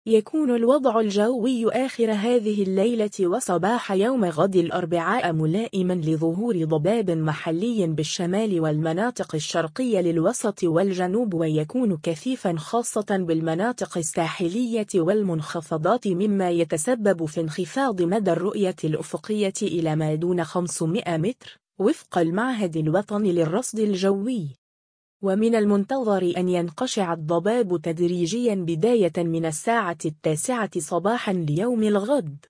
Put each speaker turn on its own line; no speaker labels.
يكون الوضع الجوي آخر هذه الليلة وصباح يوم غد الأربعاء ملائما لظهور ضباب محلي بالشمال والمناطق الشرقية للوسط والجنوب، ويكون كثيفا خاصة بالمناطق الساحلية والمنخفضات، مما يتسبب في انخفاض مدى الرؤية الأفقية إلى ما دون 500 متر وفق المعهد الوطني للرصد الجوي. ومن المنتظر أن ينقشع الضباب تدريجيا بداية من الساعة 9 صباحا ليوم الغد.